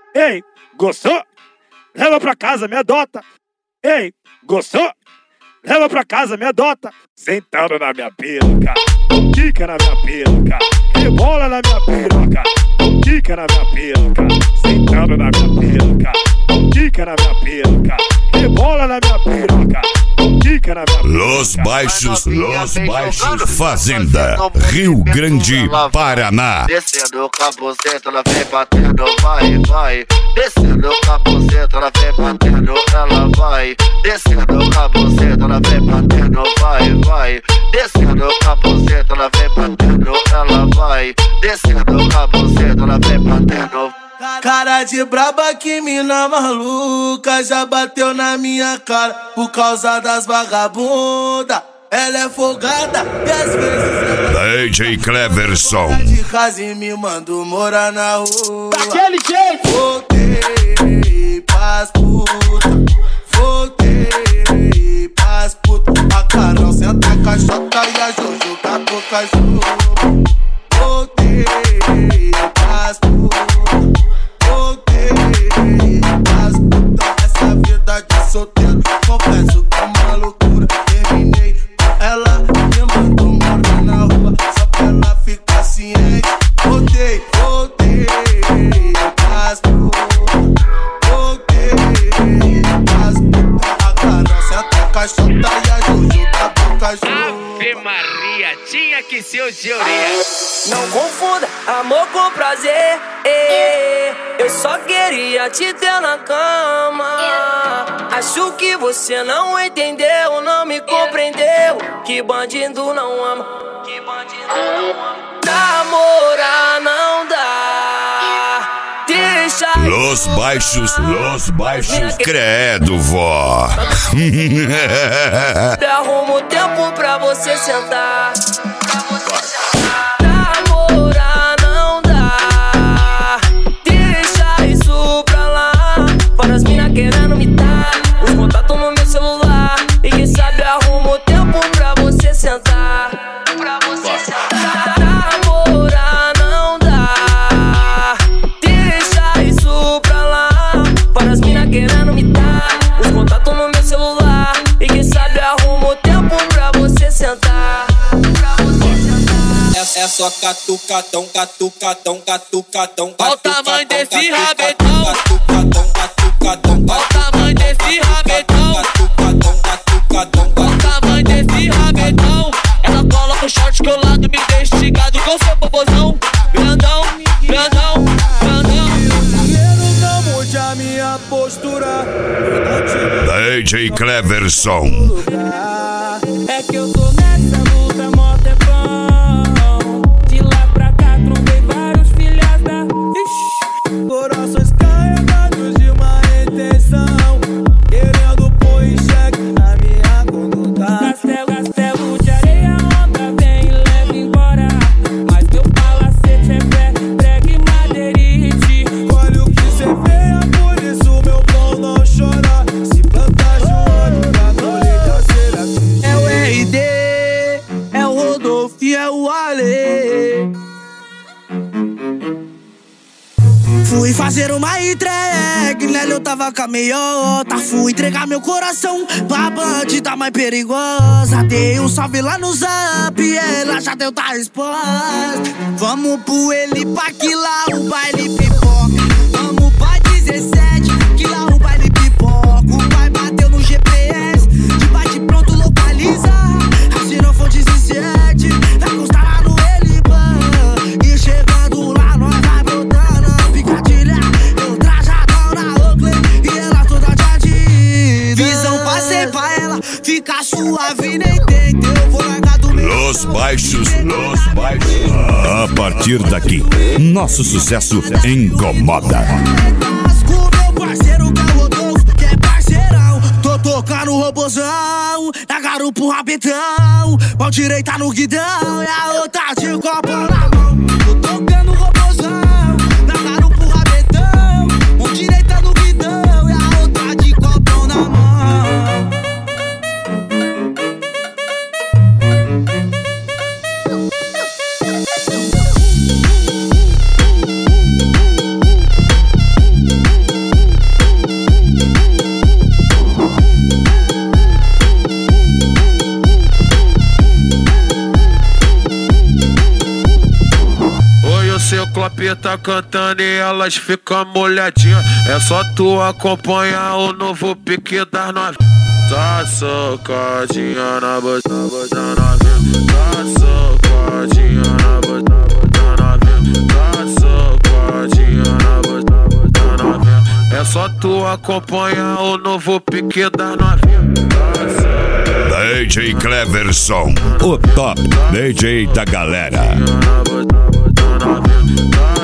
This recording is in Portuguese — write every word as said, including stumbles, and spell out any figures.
Ei, gostou? Leva pra casa, me adota. Ei, gostou? Leva pra casa, me adota. Sentando na minha piroca, quica na minha piroca, rebola na minha piroca, quica na minha piroca. Sentando na minha piroca, quica na minha piroca, rebola na minha piroca, quica na minha piroca. Los Baixos, Los Baixos, Fazenda, Rio Grande, Paraná. Descendo o capuzeta, ela vem batendo, vai, vai. Descendo o capuzeta, ela vem batendo, ela vai. Descendo o capuzeta, ela vem batendo, vai, vai. Descendo o capuzeta, ela vem batendo, ela vai. Descendo o capuzeta, ela vem batendo. Cara de braba, que mina maluca, já bateu na minha cara por causa das vagabundas. Ela é folgada e às vezes ela D J Cleverson de casa e me mandou morar na rua. Daquele jeito. Voltei pras puta, voltei pras puta. A Carol senta a caixota e a Jojo tá com cachorro. Voltei pras puta, voltei pras puta. Essa vida de solteiro, confesso que é uma loucura. Terminei com ela, me mandou morar na rua, só pra ela ficar ciente. Voltei, voltei pras puta, voltei pras puta. A Carol senta a caixota e a Jojo tá com cachorro. Ave Maria, tinha que ser o Georia. Não confunda amor com prazer, eh, eu só queria te ter na cama. Acho que você não entendeu, não me compreendeu. Que bandido não ama, que bandido não ama. Namorar não dá, deixa. Los Baixos, Los Baixos, credo, vó. Arrumo tempo pra você sentar, pra você sentar. Namorar não dá, deixa isso pra lá. Para as mina querendo me dar os contatos no meu celular. E quem sabe arrumo tempo pra você sentar, pra você sentar. Namorar não dá, deixa isso pra lá. Para as mina querendo me dar os contatos no meu celular. E quem sabe arrumo tempo pra você sentar, pra você sentar. É, é só catucadão, catucadão, catucadão. Olha o tamanho desse rabetão. Catucadão, catucadão. Olha o tamanho desse rabetão. Catucadão, catucadão. Olha o tamanho desse rabetão. Ela coloca o short que eu lado, me deixa esticado com seu popozão. Grandão, grandão, grandão. Dinheiro não mude a minha postura. D J Cleverson. É que eu tô nessa luta mó tempão. De lá pra cá trombei vários filhas da... Ixi. Corações carregados de má intenção, querendo pôr em xeque a minha conduta. Castelo, castelo de areia, onda vem e leva embora. Mas teu palacete é pé, prega e madeirite. Olha o que cê vê, é por isso meu pão não chora. Se plantar de ódio pra colheita será que É o R D, é o Rodolfo e é o Ale. fui fazer uma entrega, nela eu tava com a meiota. Fui entregar meu coração pra bandida mais perigosa. Dei um salve lá no zap e ela já deu tá resposta. Vamos pro ele pra que lá o baile pipoca. Vamos pra dezessete, que lá o baile pipoca. O pai bateu no G P S, de bate pronto localiza. Se não for dezessete, vai custar lá no Eliban. E chegando lá nós vai botando a picadilha. Eu trajadão na Oakley e ela toda de Adidas. Visão passei pra ela, fica suave nem tenta. Eu vou largar do meu. Los Baixos, Los Baixos. A partir daqui, nosso sucesso incomoda. Com meu parceiro que é o Rodolfo, que é parceirão. Tô tocando o robozão, na garupa o rabetão. Mão direita no guidão e a outra de copo na mão. Tô tocando o robozão, na garupa o rabetão. Mão direita no guidão e a outra de copo na mão. top tá cantando e elas ficam molhadinhas. É só tu acompanhar o novo pique das novinhas. Tá socadinha na boca da novinha. Tá socadinha na boca da novinha. Tá socadinha na boca da novinha. É só tu acompanhar o novo pique das novinhas. D J Cleverson, o top D J da galera. Tá